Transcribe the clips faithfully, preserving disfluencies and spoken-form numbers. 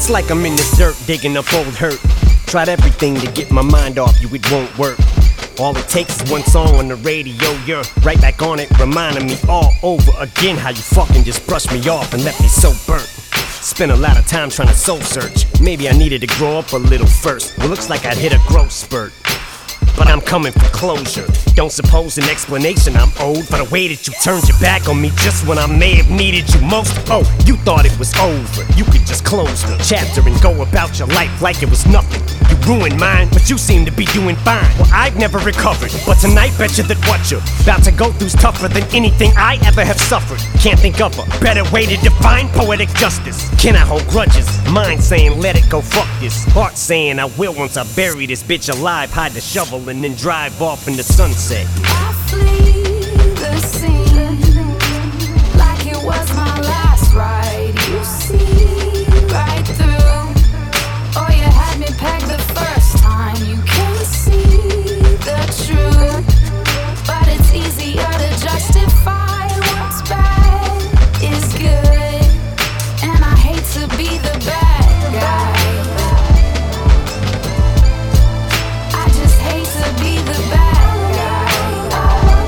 It's like I'm in this dirt digging up old hurt. Tried everything to get my mind off you, it won't work. All it takes is one song on the radio, you're right back on it, reminding me all over again how you fucking just brushed me off and left me so burnt. Spent a lot of time trying to soul search. Maybe I needed to grow up a little first. Well, looks like I'd hit a growth spurt, but I'm coming for closure. Don't suppose an explanation I'm owed for the way that you turned your back on me just when I may have needed you most. Oh, you thought it was over, you could just close the chapter and go about your life like it was nothing. You ruined mine, but you seem to be doing fine. Well, I've never recovered, but tonight bet you that what you're about to go through's tougher than anything I ever have suffered. Can't think of a better way to define poetic justice. Can I hold grudges? Mind saying let it go, fuck this. Heart saying I will once I bury this bitch alive. Hide the shovel and then drive off in the sunset. I flee the scene like it was my last ride. You see right through. Oh, you had me pegged the first time. You can see the truth, but it's easier to justify what's bad is good, and I hate to be the bad guy. I just hate to be the bad guy.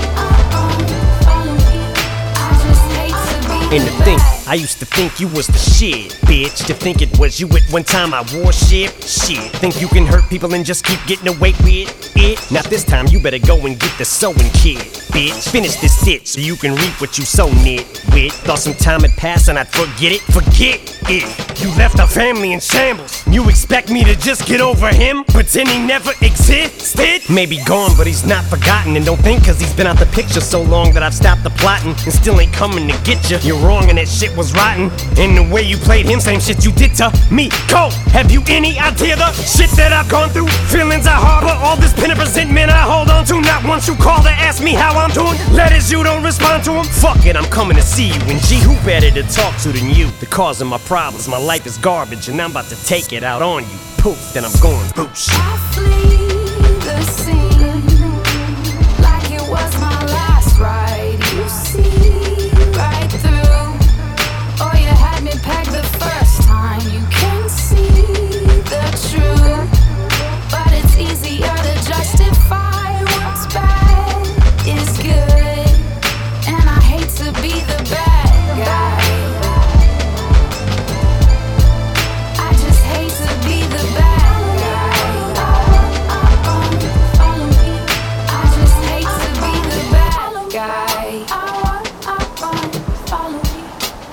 I just hate to be And the to think, bad. I used to think you was the shit, bitch. To think it was you at one time I wore shit. Shit, think you can hurt people and just keep getting away with it? Now this time you better go and get the sewing kit, bitch. Finish this stitch so you can reap what you sow, nitwit. Thought some time had passed and I'd forget it, forget it. You left our family in shambles. You expect me to just get over him, pretend he never existed? Maybe gone, but he's not forgotten. And don't think cause he's been out the picture so long that I've stopped the plotting and still ain't coming to get you. You're wrong and that shit was rotten. And the way you played him, same shit you did to me. Cole, have you any idea the shit that I've gone through? Feelings I harbor, all this pent up resentment I hold on to. Not once you call to ask me how I'm doing. Letters you don't respond to them. Fuck it, I'm coming to see you. And gee, who better to talk to than you? The cause of my problems, my life is garbage, and I'm about to take it out on you. Poof, then I'm going boosh. I flee the scene like it was my last ride. You see right through. Oh, you had me pegged the first time. You can see the truth, but it's easier to justify what's bad is good, and I hate to be the bad guy. I just hate to be the bad guy. Follow me. I just hate to be the bad guy. Follow me.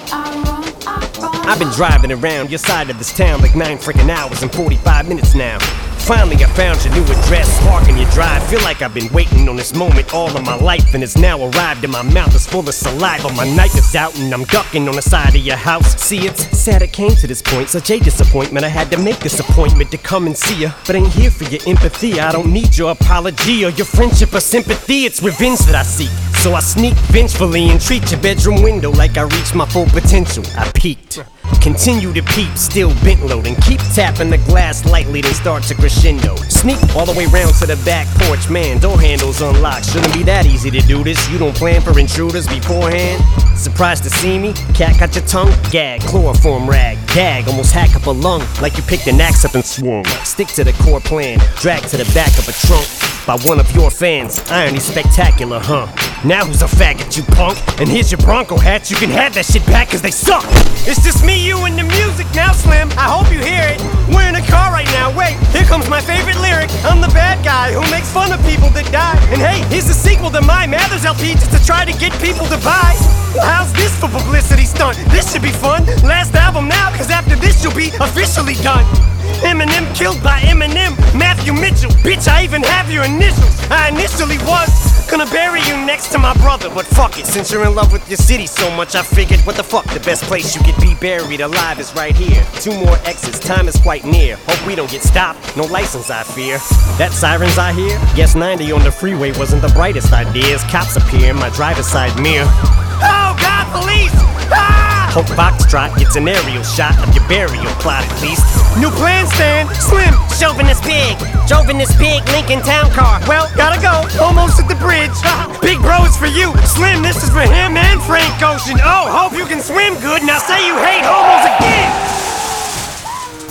I run, I run. I've been driving around your side of this town like nine freaking hours and forty-five minutes now. Finally I found your new address, parking your drive. Feel like I've been waiting on this moment all of my life, and it's now arrived and my mouth is full of saliva. My knife is out and I'm ducking on the side of your house. See, it's sad it came to this point, such a disappointment. I had to make this appointment to come and see ya, but ain't here for your empathy. I don't need your apology or your friendship or sympathy. It's revenge that I seek, so I sneak vengefully and treat your bedroom window like I reached my full potential. I peeked, continue to peep, still bent low, and keep tapping the glass lightly, then start to crescendo. Sneak all the way round to the back porch, man, door handles unlocked. Shouldn't be that easy to do this. You don't plan for intruders beforehand? Surprised to see me? Cat got your tongue? Gag, chloroform rag, gag, almost hack up a lung like you picked an axe up and swung. Stick to the core plan, drag to the back of a trunk by one of your fans. Irony spectacular, huh? Now who's a faggot, you punk? And here's your Bronco hats, you can have that shit back cause they suck. It's just me, you, and the music now, Slim. I hope you hear it. We're in a car right now, wait, here comes my favorite lyric. I'm the bad guy who makes fun of people that die. And hey, here's the sequel to my Mathers L P just to try to get people to buy. Well, how's this for publicity stunt? This should be fun. Last album now, cause after this you'll be officially done. Eminem killed by Eminem, Matthew Mitchell. Bitch, I even have your initials. I initially was gonna bury you next to my brother, but fuck it. Since you're in love with your city so much, I figured, what the fuck, the best place you could be buried alive is right here. Two more exits, time is quite near. Hope we don't get stopped, no license I fear. That sirens I hear? Guess ninety on the freeway wasn't the brightest idea as cops appear in my driver's side mirror. Oh God, police! Ah! Hope Foxtrot gets an aerial shot of your burial plot at least. New plan, Stan, Slim, chauvinist pig. Drove in this big Lincoln Town car. Well, gotta go, almost at the bridge. Big bro is for you, Slim, this is for him and Frank Ocean. Oh, hope you can swim good, now say you hate homos again.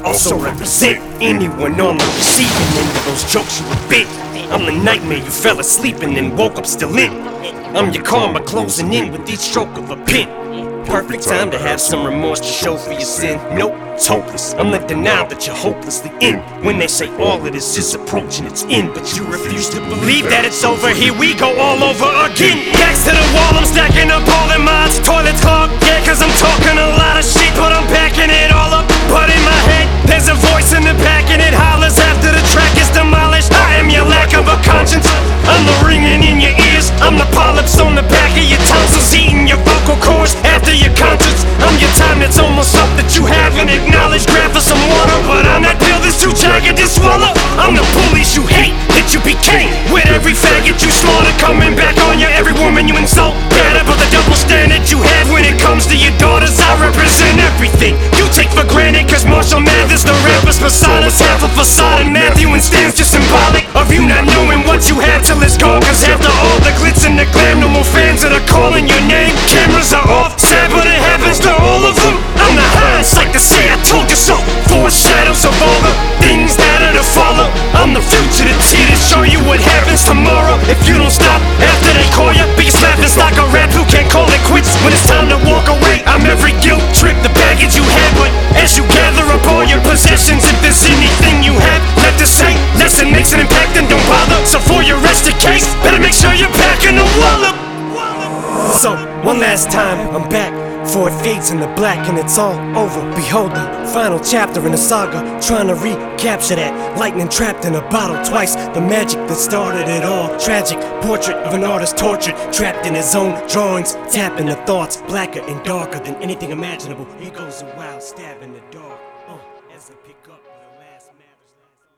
also represent anyone on the receiving end of those jokes you were bit. I'm the nightmare you fell asleep and then woke up still in. I'm your karma closing in with each stroke of a pen. Perfect time to have some remorse to show for your sin. Nope, it's hopeless. I'm the denial that you're hopelessly in. When they say all of this is approaching its end, but you refuse to believe that it's over. Here we go all over again. Backs to the wall, I'm stacking up all the mods. Toilets clogged, yeah, cause I'm talking a lot of shit, but I'm backing it all up. But in my head, there's a voice in the back and it hollers after the track is demolished. I am your lack of a conscience. I'm the ringing in your ears. I'm the polyps on the back of your tonsils, eating your vocal cords after your concerts. I'm your time that's almost up that you haven't acknowledged. Grab for some water, but I'm that pill that's too jagged to swallow. I'm the bullies you hate that you became with every faggot you slaughter coming back on you. Every woman you insult, bad about the double standard you have when it comes to your daughters. I represent everything you take for granted, cause Marshall Mathers, the rapper's persona's half a facade, and Matthew and Stan's just symbolic of you not knowing what you have till it's gone. Cause after all the glitz and the glam, no more fans that are calling your name. Cameras are off, sad but it happens to all of them. I'm the hindsight to say I told you so. Foreshadows of all the things that are to follow. I'm the future to T to show you what happens tomorrow if you don't stop after they call you. Biggest laughing stock of rap who can't call it quits when it's time to walk away. I'm every guilt trip, the baggage you had, but as you gather up all your possessions, if there's anything you have left to say, lesson makes an impact and don't bother. So for your rest of case, better make sure you're packing a wallop. So, one last time, I'm back, for it fades in the black and it's all over. Behold the final chapter in the saga, trying to recapture that lightning trapped in a bottle twice. The magic that started it all, tragic portrait of an artist tortured, trapped in his own drawings, tapping the thoughts, blacker and darker than anything imaginable. He goes a wild stab in the dark, uh, as I pick up.